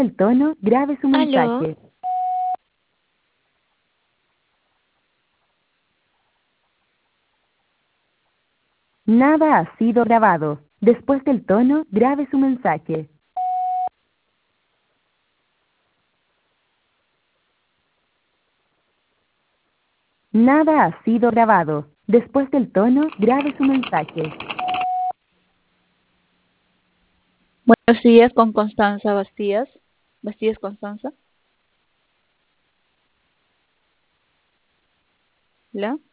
el tono, grabe su Aló, mensaje. Nada ha sido grabado. Después del tono, grabe su mensaje. Nada ha sido grabado. Después del tono, grabe su mensaje. buenos días con Constanza Bastías. Bastías Constanza. ¿La?